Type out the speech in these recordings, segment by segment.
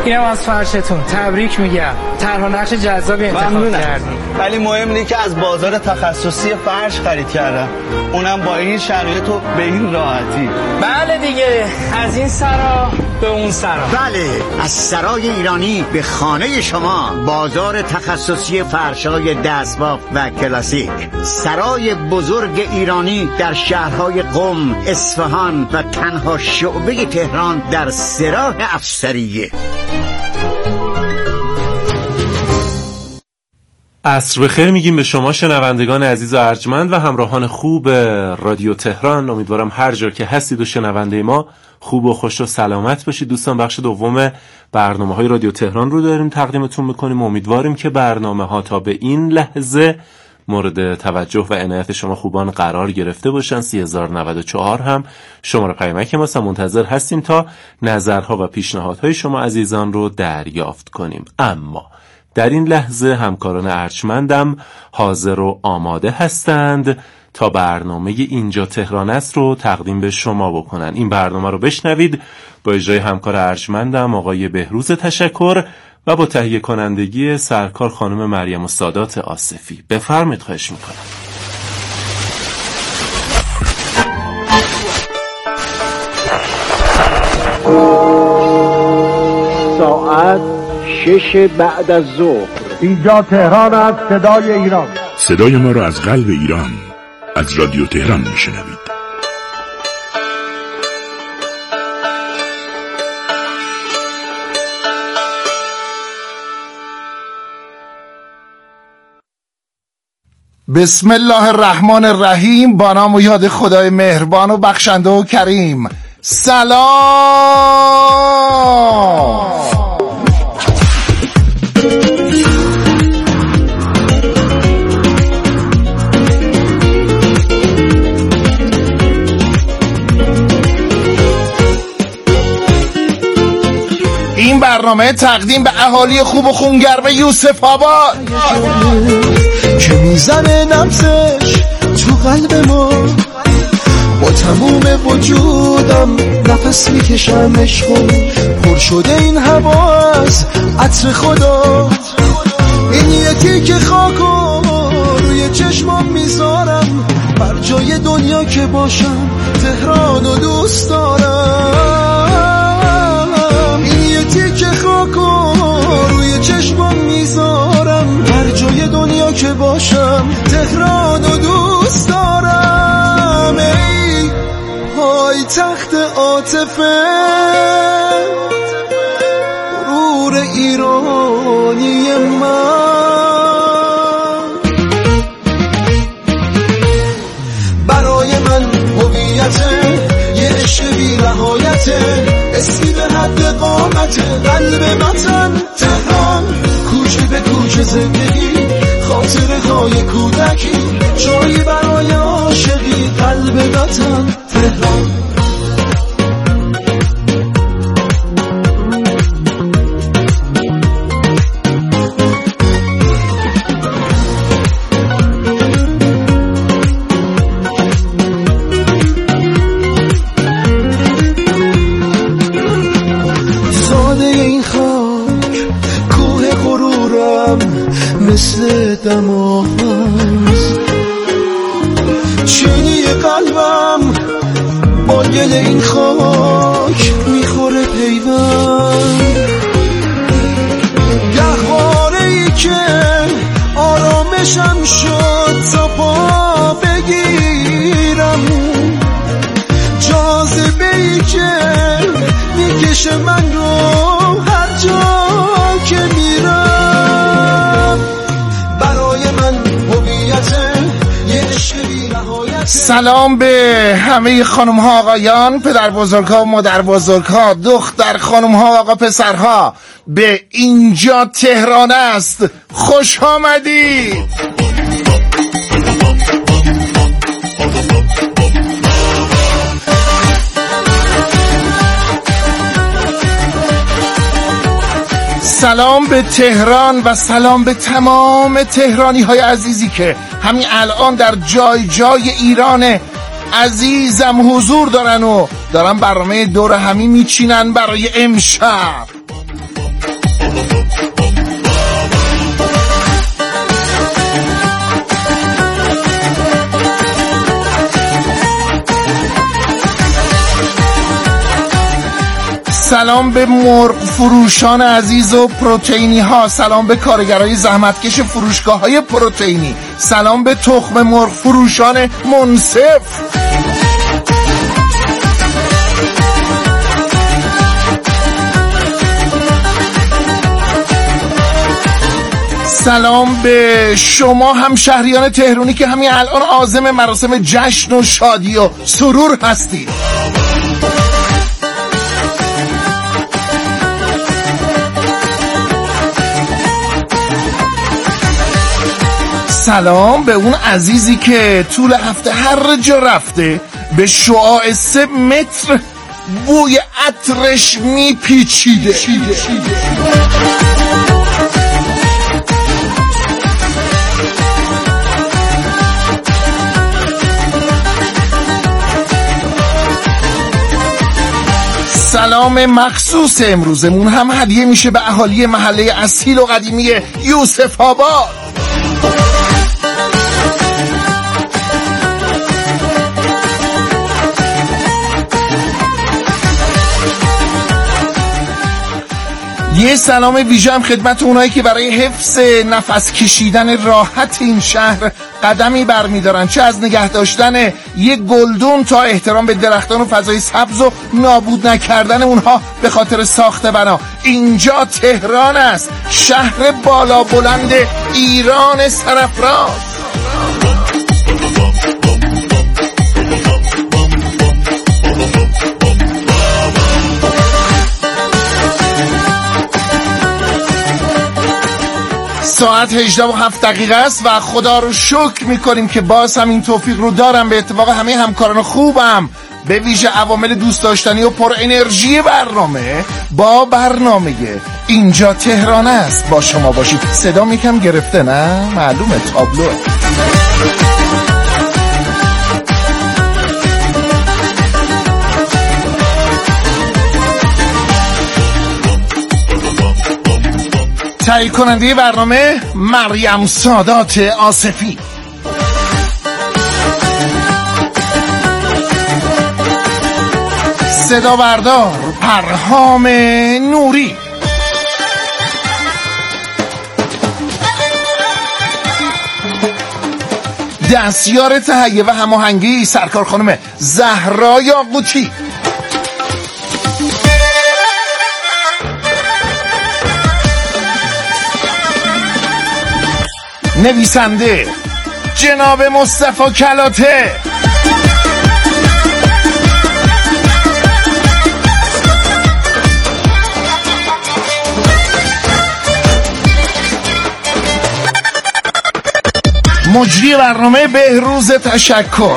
اینم از فرشتون. تبریک میگم. طرح و نقش جذابی انتخاب کردی. ولی مهم اینه که از بازار تخصصی فرش خرید کردم، اونم با این شرایط و به این راحتی. بله دیگه، از این سرا به اون سرا. بله، از سرای ایرانی به خانه شما. بازار تخصصی فرش‌های دستباف و کلاسیک. سرای بزرگ ایرانی در شهرهای قم، اصفهان و تنها شعبه تهران در سراح افسریه. عصر بخیر میگیم به شما شنوندگان عزیز و ارجمند و همراهان خوب رادیو تهران. امیدوارم هر جا که هستید و شنونده ما خوب و خوش و سلامت باشید. دوستان، بخش دوم برنامه‌های رادیو تهران رو داریم تقدیمتون میکنیم. امیدواریم که برنامه‌ها تا به این لحظه مورد توجه و عنایت شما خوبان قرار گرفته باشن. 3094 هم شماره پیامک ماست. منتظر هستیم تا نظرها و پیشنهادهای شما عزیزان رو دریافت کنیم. اما در این لحظه همکاران ارجمندم حاضر و آماده هستند تا برنامه اینجا تهران است رو تقدیم به شما بکنن. این برنامه رو بشنوید با اجرای همکار ارجمندم آقای بهروز تشکر و با تهیه کنندگی سرکار خانم مریم السادات آصفی. بفرمایید، خواهش میکنم. ساعت 6 بعد از ظهر. اینجا تهران است، صدای ایران. صدای ما را از قلب ایران از رادیو تهران میشنوید. بسم الله الرحمن الرحیم. با نام و یاد خدای مهربان و بخشنده و کریم. سلام. این برنامه تقدیم به اهالی خوب و خونگرم یوسف آباد که میزنه نبضش تو قلب ما، با تموم وجودم نفس میکشم عشقم، پر شده این هوا از عطر خدا. این یکی که خاکو روی چشمم میذارم، بر جای دنیا که باشم تهرانو دوست دارم. این یکی که خاکو روی چشمم میذارم، بر جای دنیا که باشم تهرانو دوست دارم. ای پای تخت عاطفه، غرور ایرانی من، برای من هویته، یه عشق بی نهایته، اسمی به حد قامته، قلب وطن تهران، کوچه به کوچه زندگی، خاطره های کودکی، جایی برای عاشقی، قلب وطن تهران. مثل دماغ چینی قلبم با گل این خاک میخوره پیوند، گهواره ای که آرامشم شد تا پا بگیرم، جاذبه ای که میکشه من رو هر جا که میرم. سلام به همه خانم ها آقایان، پدر بزرگ ها و مادر بزرگ ها، دختر خانم ها و آقا پسرها، به اینجا تهران است خوش آمدید. سلام به تهران و سلام به تمام تهرانی های عزیزی که همین الان در جای جای ایران عزیزم حضور دارن و دارن برنامه دور همی میچینن برای امشب. سلام به مرغ فروشان عزیز و پروتئینی ها، سلام به کارگرای زحمتکش فروشگاه های پروتئینی، سلام به تخم مرغ فروشان منصف. سلام به شما هم شهریان تهرانی که همین الان عازم مراسم جشن و شادی و سرور هستید. سلام به اون عزیزی که طول هفته هر جا رفته به شعاع 3 متر بوی عطرش میپیچیده. سلام مخصوص امروزمون هم هدیه میشه به اهالی محله اصیل و قدیمی یوسف آباد. یه سلام ویژه هم خدمت اونایی که برای حفظ نفس کشیدن راحت این شهر قدمی برمیدارن، چه از نگه داشتن یه گلدون تا احترام به درختان و فضای سبز و نابود نکردن اونها به خاطر ساخت بنا. اینجا تهران است، شهر بالا بلند ایران سرافراز. ساعت 18:07 است و خدا رو شکر میکنیم که باز هم این توفیق رو دارم به اتفاق همه همکاران خوبم، به ویژه عوامل دوست داشتنی و پر انرژی برنامه با برنامه اینجا تهران است با شما باشید. صدا یکم گرفته نه؟ معلومه تابلوه. تهیه کننده برنامه مریم سادات آصفی، صدا بردار پرهام نوری، دستیار تهیه و هماهنگی سرکار خانم زهرا یاقوتی، نویسنده جناب مصطفی کلاته، مجری برنامه بهروز تشکر،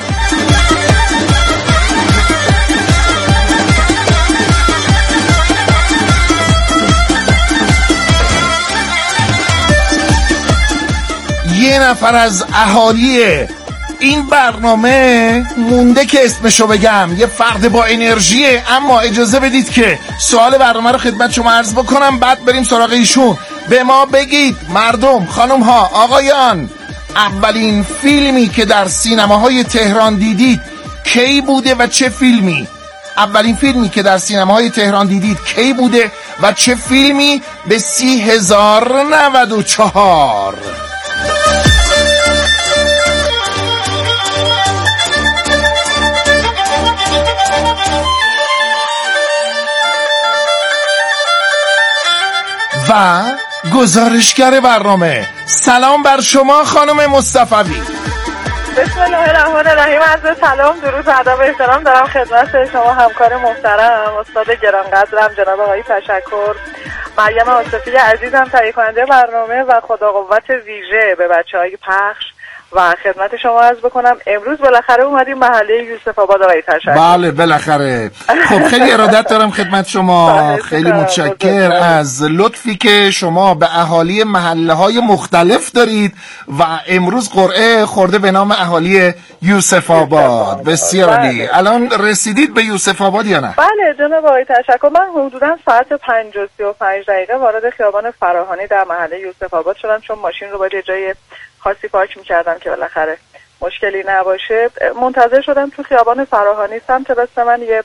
یه نفر از اهالی این برنامه مونده که اسمشو بگم، یه فرد با انرژیه، اما اجازه بدید که سوال برنامه رو خدمت شما عرض بکنم بعد بریم سراغ ایشون. به ما بگید مردم، خانم ها، آقایان، اولین فیلمی که در سینماهای تهران دیدید کی بوده و چه فیلمی؟ اولین فیلمی که در سینماهای تهران دیدید کی بوده و چه فیلمی؟ به 30,094. و گزارشگر برنامه، سلام بر شما خانم مصطفی. بسم الله الرحمن الرحیم. عرض سلام، درود و ادب و احترام دارم خدمت شما همکار محترم استاد گرانقدرم جناب آقای تشکر، مریم آصفی عزیزم تهیه کننده برنامه و خدا قوت ویژه به بچه‌های پخش و خدمت شما عرض بکنم امروز بالاخره اومدیم محله یوسف آباد آقای تشکر. بله بالاخره. خب خیلی ارادت دارم خدمت شما، خیلی متشکر از لطفی که شما به اهالی محله‌های مختلف دارید و امروز قرعه خورده به نام اهالی یوسف آباد. بسیار عالی. الان رسیدید به یوسف آباد یا نه؟ بله جناب آقای تشکر، من حدودا ساعت 5:35 وارد خیابان فراهانی در محله یوسف آباد شدم، چون ماشین رو باید جای خاصی پارک می‌کردم که بالاخره مشکلی نباشه. منتظر شدم تو خیابان فراهانی، سمت راست من یه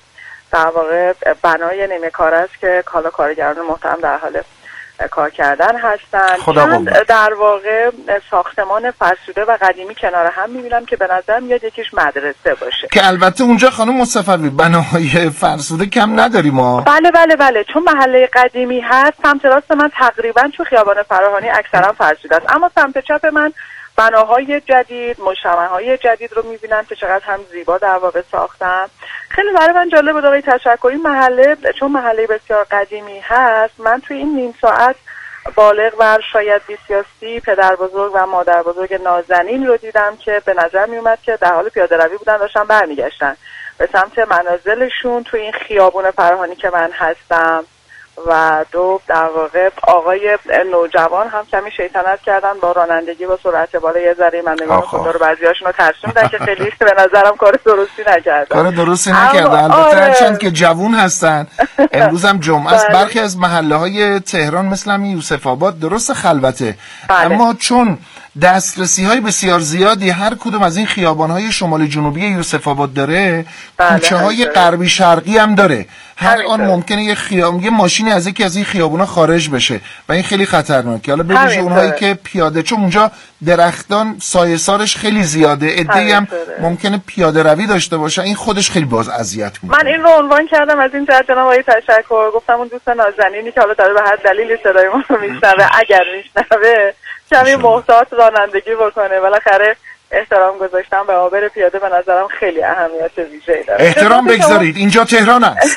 در واقع بنای نیمه کار است که حالا کارگران محترم در حال کار کردن هستن. چند در واقع ساختمان فرسوده و قدیمی کنار هم میبینم که به نظر میاد یکیش مدرسه باشه، که البته اونجا خانم مصطفی بناهای فرسوده کم نداریم ما. بله چون محله قدیمی هست. سمت راست من تقریبا تو خیابان فراهانی اکثرا فرسوده است، اما سمت چپ من بناهای جدید، مجتمع‌های جدید رو می‌بینم که چقدر هم زیبا در واقع ساختن. خیلی برای من جالب بود آقای تشکری، محله چون محله بسیار قدیمی هست، من توی این نیم ساعت بالغ بر شاید 20 یا 30 پدر بزرگ و مادر بزرگ نازنین رو دیدم که به نظر میومد که در حال پیاده روی بودن، داشتن برمیگشتن به سمت منازلشون توی این خیابون فراهانی که من هستم. و دو در واقع آقای نوجوان هم کمی شیطنت کردن با رانندگی با سرعت بالا، یه ذره من نگاه خدا رو بعضیاشون رو ترسوندن که خیلی به نظرم کار درستی نکردن. کار درستی نکردن البته، چند که جوون هستن. امروز هم جمعه است. برخی از محله های تهران مثل همین یوسف آباد درست خلوته، اما چون دسترسی های بسیار زیادی هر کدوم از این خیابان های شمال جنوبی یوسف آباد داره، کوچه های غربی شرقی هم داره. هر آن ممکنه یه ماشینی از یکی از این خیابونا خارج بشه و این خیلی خطرناکه. حالا ببینید اونهایی که پیاده، چون اونجا درختان سایه‌سارش خیلی زیاده، عده‌ای هم ممکنه پیاده روی داشته باشه، این خودش خیلی باز اذیت میکنه. من این رو عنوان کردم از این جهت جناب آقای تشکر، گفتم اون دوست نازنینی که حالا داره به هر دلیلی صدای ما رو میشنوه، اگر میشنوه کمی محتاط رانندگی بکنه. بالاخره احترام گذاشتن به عابر پیاده به نظرم خیلی اهمیت ویژه‌ای داره. احترام بگذارید، اینجا تهران است.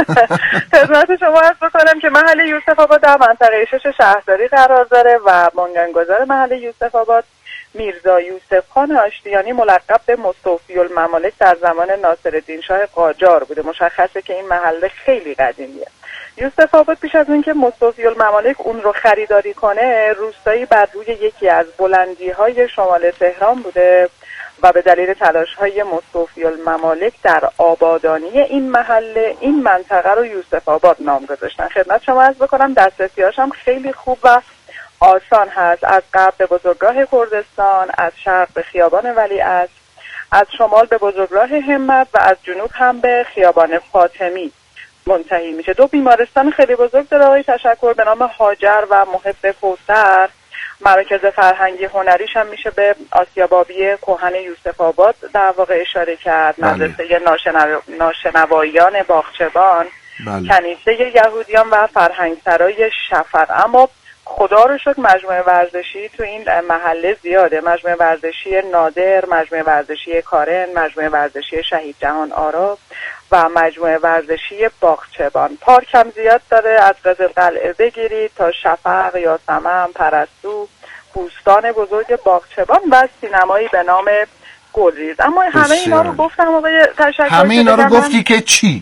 خدمت شما عرض بکنم که محله یوسف آباد در منطقه 6 شهرداری قرار داره و بنیانگذار محله یوسف آباد میرزا یوسف خان آشتیانی ملقب به مستوفی الممالک در زمان ناصرالدین شاه قاجار بوده. مشخصه که این محله خیلی قدیمیه. یوسف آباد پیش از اینکه مستوفی الممالک اون رو خریداری کنه، روستایی بر روی یکی از بلندی‌های شمال تهران بوده و به دلیل تلاش‌های مستوفی الممالک در آبادانی این محله، این منطقه رو یوسف آباد نام گذاشتن. خدمت شما عرض بکنم دسترسی‌هاش هم خیلی خوب و آسان هست. از غرب به بزرگراه کردستان، از شرق به خیابان ولیعصر، از شمال به بزرگراه همت و از جنوب هم به خیابان فاطمی منتهی میشه. دو بیمارستان خیلی بزرگ داره آقای تشکر به نام هاجر و محب کوثر. مراکز فرهنگی هنریش هم میشه به آسیابابی کهن یوسف آباد در واقع اشاره کرد. مدرسه ناشنوایان باغچبان، کنیسه یهودیان و فرهنگسرای شفق. اما خدا رو شکر مجموعه ورزشی تو این محله زیاده. مجموعه ورزشی نادر، مجموعه ورزشی کارن، مجموعه ورزشی شهید جهان آرا و مجموعه ورزشی باغچبان. پارک هم زیاد داره، از قزلقلعه بگیرید تا شفق، یاسمن، پرستو، بوستان بزرگ باغچبان و سینمایی به نام گلریز. اما همه اینا رو گفتم آقای تشکر. همه اینا رو گفتی که چی؟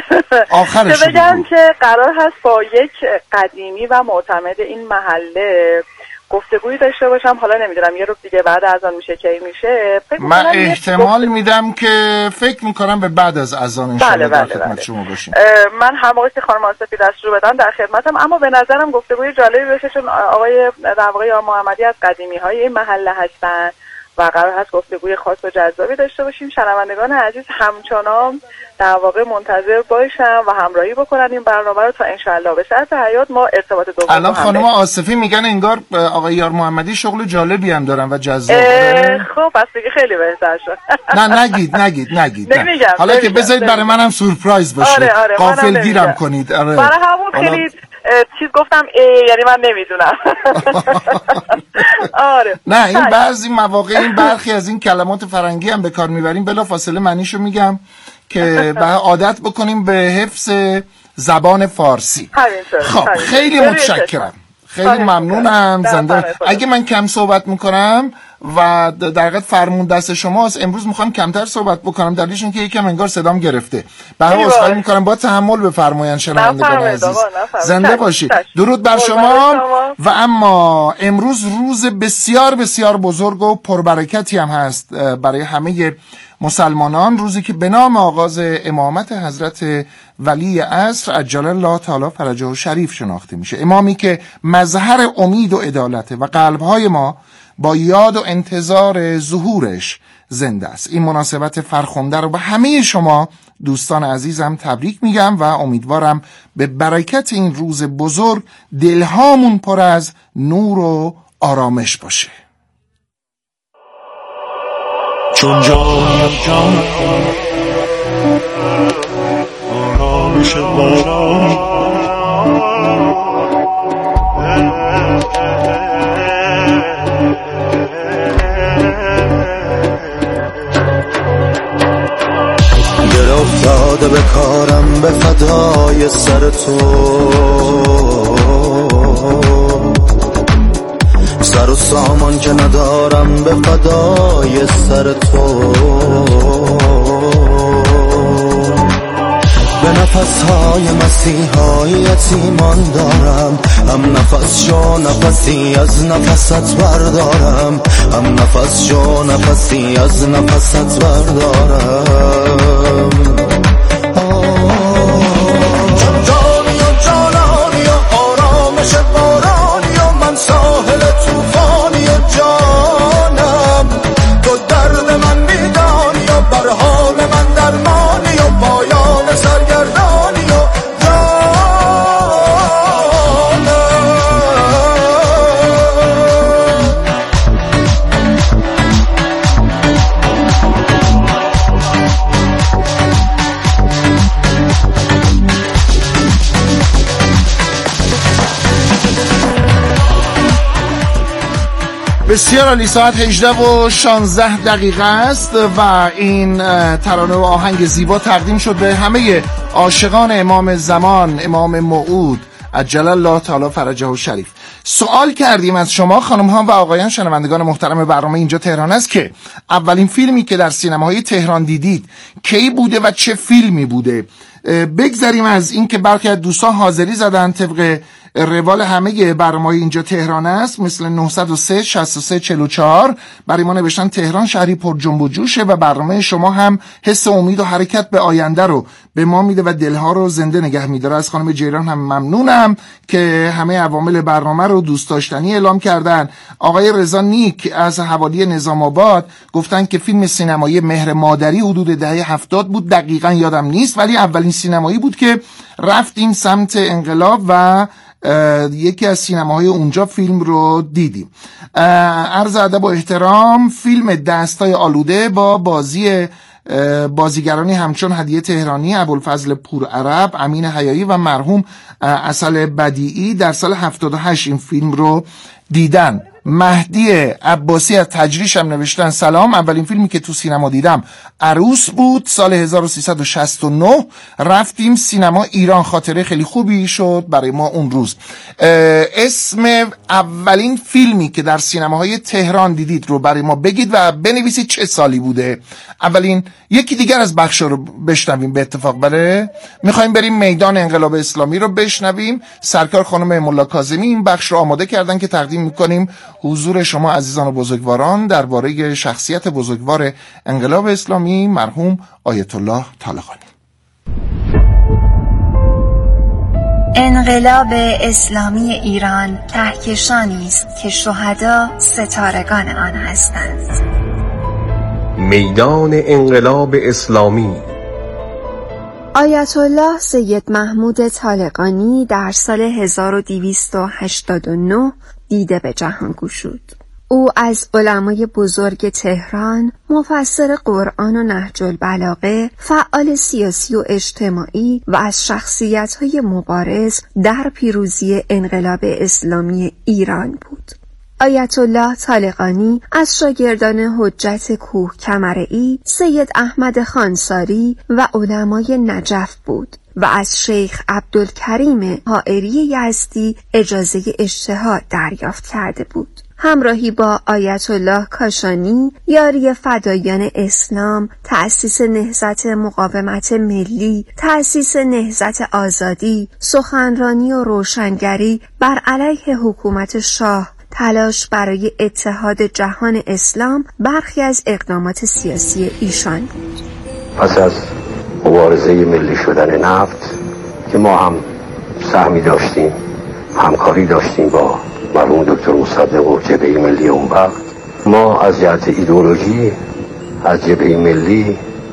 آخرش که بگم که قرار هست با یک قدیمی و معتمد این محله گفتگویی داشته باشم. حالا نمیدونم یه روز دیگه بعد از آن میشه کی میشه. من احتمال میدم که فکر میکنم به بعد از اذان انشالله در خدمت شما باشیم. من هم آقای خانم آصفی دستور بدن در خدمتم، اما به نظرم گفتگوی جالبی بشه چون آقای در واقع یا محمدی از قدیمی های این محله هستن و قرار هست گفتگوی خاص و جذابی داشته باشیم. شنوندگان عزیز همچنان در واقع منتظر باشن و همراهی بکنن این برنامه رو تا انشالله به شرط حیات ما ارتباط دوم. الان خانم آصفی میگن انگار آقای یار محمدی شغل جالبی هم دارن و جذاب. خب پس دیگه خیلی بهتر شد. نه نگید. حالا که بذارید برای منم سورپرایز باشه. غافلگیرم کنید. برای همون خیلی چیز گفتم یعنی من نمیدونم. آره. نه این بعضی مواقع این برخی از این کلمات فرنگی هم به کار میبریم، بلافاصله معنیشو میگم که به عادت بکنیم به حفظ زبان فارسی. خب خیلی متشکرم، خیلی ممنونم. زنده اگه من کم صحبت میکنم و در حقیقت فرمون دست شماست، امروز میخوام کمتر صحبت بکنم دلیلش اینه که یکم انگار صدام گرفته. برای عذرخواهی میکنم، با تحمل بفرمایید شنوندگان عزیز. زنده باشید. درود بر شما. و اما امروز روز بسیار بسیار بزرگ و پربرکتی هم هست برای همه مسلمانان، روزی که به نام آغاز امامت حضرت ولی عصر عجل الله تعالی فرجه شریف شناخته میشه. امامی که مظهر امید و عدالته و قلبهای ما با یاد و انتظار ظهورش زنده است. این مناسبت فرخنده رو به همه شما دوستان عزیزم تبریک میگم و امیدوارم به برکت این روز بزرگ دلهامون پر از نور و آرامش باشه. چون جان آرامش باران دل افتاده به کارم به فدای سر تو، سر و سامان که ندارم به فدای سر تو، به نفسهای مسیحای یتیمان دارم، هم نفس شو نفسی از نفست بردارم، هم نفس شو نفسی از نفست بردارم. جانی و جانانی و آرامش بارانی و من ساحل توفانی و جانم، تو درد من میدانی و بر حال من درمانی و پایان سرگردانی و بسیار عالی. ساعت 18:16 است و این ترانه و آهنگ زیبا تقدیم شد به همه عاشقان امام زمان، امام موعود عجل الله تعالی فرجه الشریف. سوال کردیم از شما خانم ها و آقایان شنوندگان محترم برنامه اینجا تهران است که اولین فیلمی که در سینماهای تهران دیدید کی بوده و چه فیلمی بوده. بگذاریم از این که برخی از دوستان حاضری زدن طبق روال همه برنامه‌های اینجا تهران است، مثل 903 63 44 برای ما نوشتن تهران شهری پر جنب و جوشه و برنامه شما هم حس امید و حرکت به آینده رو به ما میده و دلها رو زنده نگه میداره. از خانم جیران هم ممنونم که همه عوامل برنامه رو دوست داشتنی اعلام کردن. آقای رضا نیک از حوالی نظام آباد گفتن که فیلم سینمایی مهر مادری حدود دهه 70 بود، دقیقاً یادم نیست ولی اولین سینمایی بود که رفتیم سمت انقلاب و یکی از سینماهای اونجا فیلم رو دیدیم. عرض ادب و احترام، فیلم دستای آلوده با بازیگرانی همچون هدیه تهرانی، ابوالفضل پورعرب، امین حیایی و مرحوم عسل بدیعی در سال 78 این فیلم رو دیدن. مهدی عباسی از تجریش هم نوشتن سلام، اولین فیلمی که تو سینما دیدم عروس بود، سال 1369 رفتیم سینما ایران، خاطره خیلی خوبی شد برای ما اون روز. اسم اولین فیلمی که در سینماهای تهران دیدید رو برای ما بگید و بنویسید چه سالی بوده. اولین یکی دیگر از بخش رو بشنویم به اتفاق، بله میخوایم بریم میدان انقلاب اسلامی رو بشنویم. سرکار خانم ملا کاظمی این بخش رو آماده کردن که تقدیم میکنیم حضور شما عزیزان و بزرگواران درباره شخصیت بزرگوار انقلاب اسلامی مرحوم آیت الله طالقانی. انقلاب اسلامی ایران کهکشانی است که شهدا ستارگان آن هستند. میدان انقلاب اسلامی. آیت الله سید محمود طالقانی در سال 1289 دیده به جهان گشود. او از علمای بزرگ تهران، مفسر قرآن و نهج البلاغه، فعال سیاسی و اجتماعی و از شخصیت‌های مبارز در پیروزی انقلاب اسلامی ایران بود. آیت الله طالقانی از شاگردان حجت کوه کمرئی، سید احمد خانساری و علمای نجف بود و از شیخ عبدالکریم حائری یزدی اجازه اجتهاد دریافت کرده بود. همراهی با آیت الله کاشانی، یاری فدایان اسلام، تأسیس نهضت مقاومت ملی، تأسیس نهضت آزادی، سخنرانی و روشنگری بر علیه حکومت شاه، تلاش برای اتحاد جهان اسلام برخی از اقدامات سیاسی ایشان بود. پس از مبارزه ملی شدن نفت که ما هم سهمی داشتیم، همکاری داشتیم با مرحوم دکتر مصدق و جبهه ملی اون وقت، ما از جهت ایدئولوژی از جبهه ملی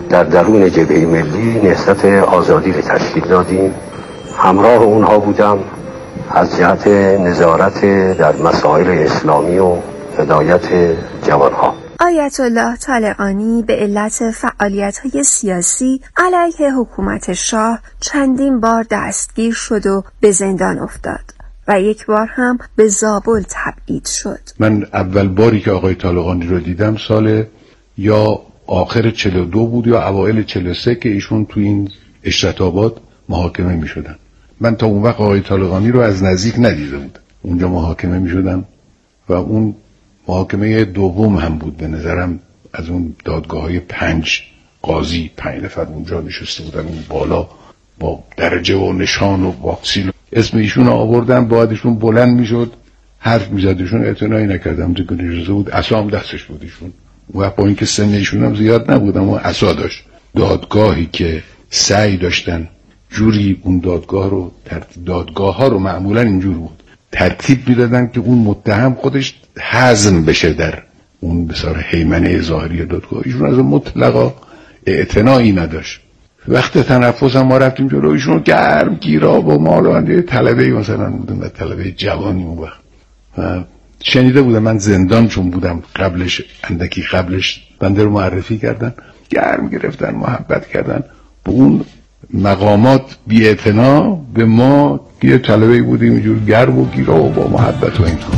در درون جبهه ملی نهضت آزادی را تشکیل دادیم. همراه اونها بودم از جهت نظارت در مسائل اسلامی و هدایت جوانها. آیت الله طالقانی به علت فعالیت‌های سیاسی علیه حکومت شاه چندین بار دستگیر شد و به زندان افتاد و یک بار هم به زابل تبعید شد. من اول باری که آقای طالقانی رو دیدم سال یا آخر 42 بود یا اوایل 43 که ایشون تو این اشرت آباد محاکمه می شدن. من تا اون وقت آقای طالقانی رو از نزدیک ندیده بودم. اونجا محاکمه می شدن و اون محاکمه دوم هم بود به نظرم. از اون دادگاه های 5 قاضی 5 نفر اونجا نشسته بودن اون بالا با درجه و نشان و واکسیل. اسم ایشون رو آوردن، باید ایشون بلند می شد حرف می زد. ایشون اعتنایی نکردم که نشسته بود، عصا هم دستش بود ایشون. و با اینکه سن ایشون هم زیاد نبود اما عصا داشت. دادگاهی که سعی داشتن جوری اون دادگاه ها رو معمولا اینجور بود ترتیب میدادن که اون متهم خودش هضم بشه در اون بسار هیمنه ظاهری دادگاه. ایشون از مطلقا اعتنایی نداشت. وقت تنفس هم ما رفتیم جلو، ایشون گرم گیرا با مالانده طلبه مثلا بودم و طلبه جوانی اون وقت و شنیده بودم. من زندان چون بودم قبلش اندکی قبلش بنده رو معرفی کردن، گرم گرفتن، محبت کردن. به اون مقامات بی اعتنا به ما یه طلبه بودیم اینجور گرم و گیرا و با محبت و اینطور.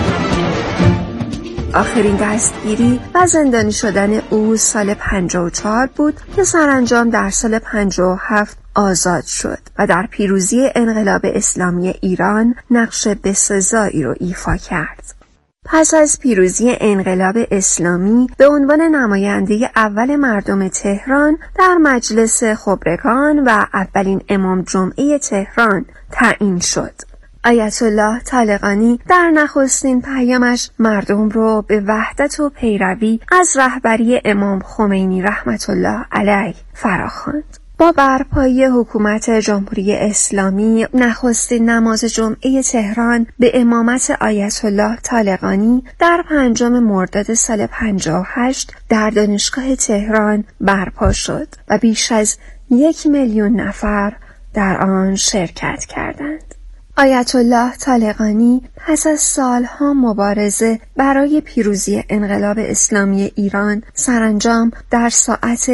آخرین دستگیری و زندانی شدن او سال 54 بود که سرانجام در سال 57 آزاد شد و در پیروزی انقلاب اسلامی ایران نقش بسزایی رو ایفا کرد. پس از پیروزی انقلاب اسلامی به عنوان نماینده اول مردم تهران در مجلس خبرگان و اولین امام جمعه تهران تعیین شد. آیت الله طالقانی در نخستین پیامش مردم رو به وحدت و پیروی از رهبری امام خمینی رحمت الله علیه فراخواند. با برپایی حکومت جمهوری اسلامی نخستین نماز جمعه تهران به امامت آیت الله طالقانی در 5 مرداد سال 58 در دانشگاه تهران برپا شد و بیش از 1 میلیون نفر در آن شرکت کردند. آیت الله طالقانی پس از سالها مبارزه برای پیروزی انقلاب اسلامی ایران سرانجام در ساعت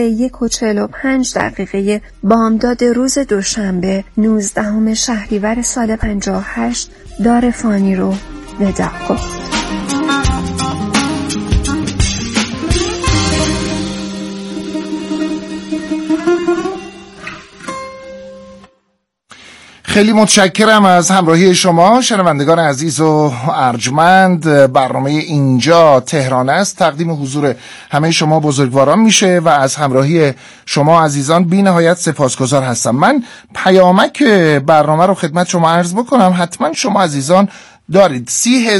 1:45 بامداد روز دوشنبه 19 شهریور سال 58 دار فانی رو وداع گفت. خیلی متشکرم از همراهی شما شنوندگان عزیز و ارجمند. برنامه اینجا تهران است تقدیم حضور همه شما بزرگواران میشه و از همراهی شما عزیزان بی نهایت سپاسگزار هستم. من پیامک برنامه رو خدمت شما عرض بکنم. حتما شما عزیزان دارید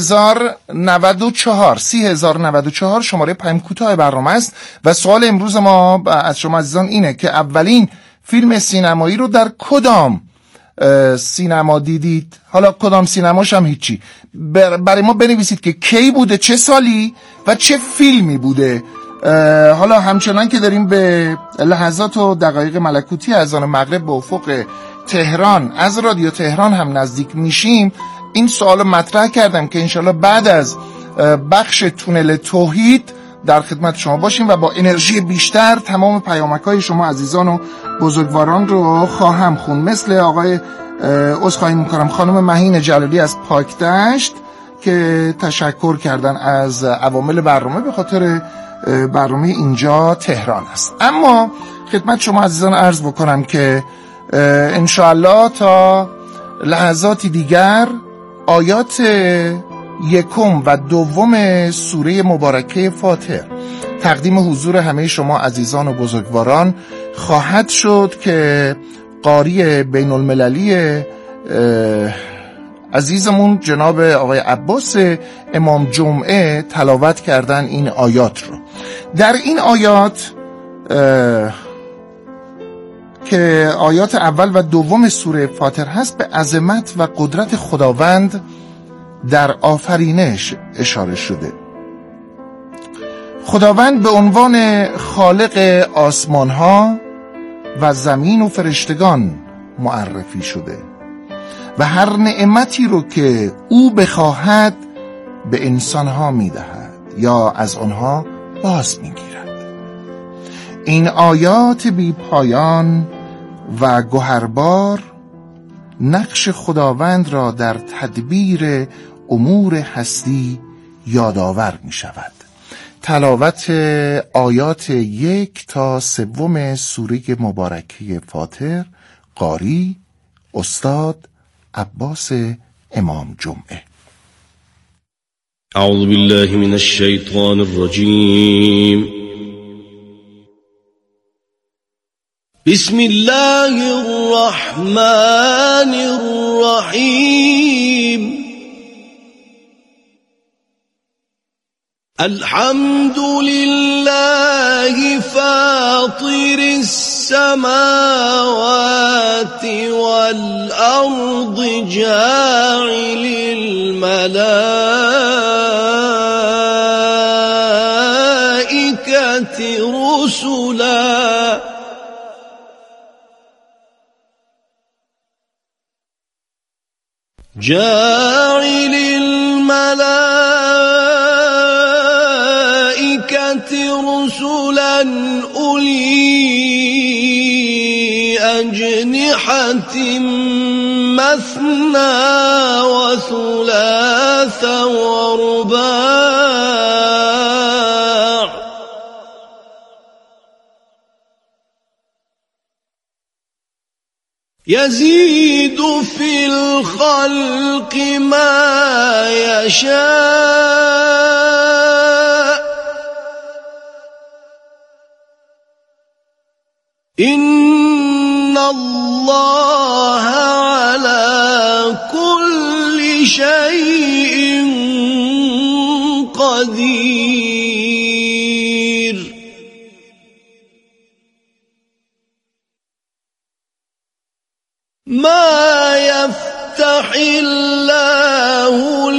30,094 شماره پیام کوتاه برنامه است و سوال امروز ما از شما عزیزان اینه که اولین فیلم سینمایی رو در کدام سینما دیدید؟ حالا کدام سینماش هم هیچی، برای ما بنویسید که کی بوده، چه سالی و چه فیلمی بوده. حالا همچنان که داریم به لحظات و دقایق ملکوتی اذان مغرب به افق تهران از رادیو تهران هم نزدیک میشیم، این سوال مطرح کردم که انشالله بعد از بخش تونل توحید در خدمت شما باشیم و با انرژی بیشتر تمام پیامک‌های شما عزیزان و بزرگواران رو خواهم خون. مثل آقای عذرخواهی می‌کنم خانم مهین جلالی از پاکدشت که تشکر کردن از عوامل برنامه به خاطر برنامه اینجا تهران است. اما خدمت شما عزیزان عرض بکنم که انشاءالله تا لحظاتی دیگر آیات 1 و 2 سوره مبارکه فاتر تقدیم حضور همه شما عزیزان و بزرگواران خواهد شد که قاری بین المللی عزیزمون جناب آقای عباس امام جمعه تلاوت کردن این آیات رو. در این آیات که آیات اول و 2 سوره فاتر هست به عظمت و قدرت خداوند در آفرینش اشاره شده. خداوند به عنوان خالق آسمان ها و زمین و فرشتگان معرفی شده و هر نعمتی رو که او بخواهد به انسان ها میدهد یا از آنها باز میگیرد. این آیات بی پایان و گوهربار نقش خداوند را در تدبیر امور هستی یادآور می شود. تلاوت آیات 1 تا 3 سوره مبارکه فاطر، قاری استاد عباس امام جمعه. اعوذ بالله من الشیطان الرجیم. بسم الله الرحمن الرحیم. الحمد لله فاطر السماوات والأرض جاعل الملائكة رسلا جاعل الملائكة رسلا أولي أجنحة مثنى وثلاث ورباع يزيد في الخلق ما يشاء إن الله على كل شيء قدير. ما يفتح الله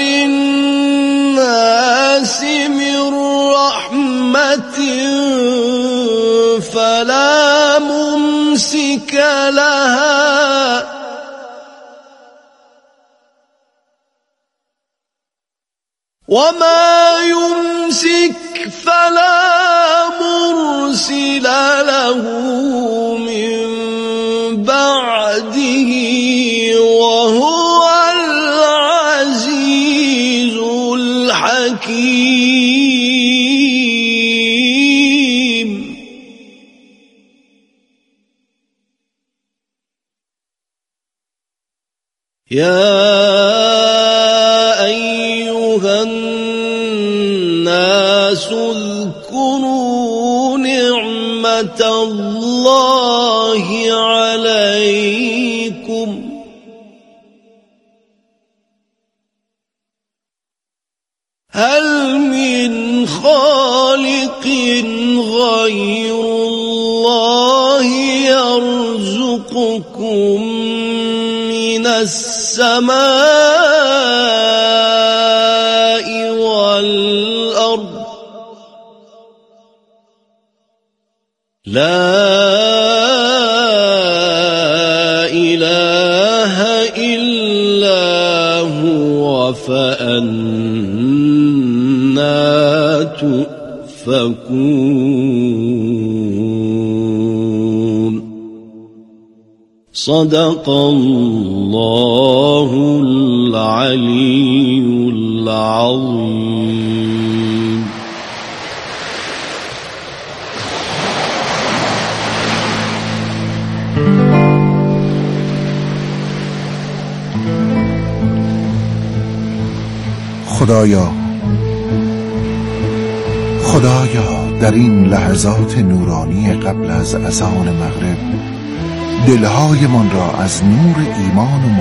للناس من رحمة فلا ممسك لها وما يمسك فلا مرسل له من بعده وهو العزيز الحكيم. يا أيها الناس اذكروا نعمة الله عليكم هل من خالق غير الله يرزقكم من السماء والأرض لا إله إلا هو فأنا تؤفكون. صدق الله العلي العظيم. خدایا در این لحظات نورانی قبل از اذان مغرب دلهایمان را از نور ایمان و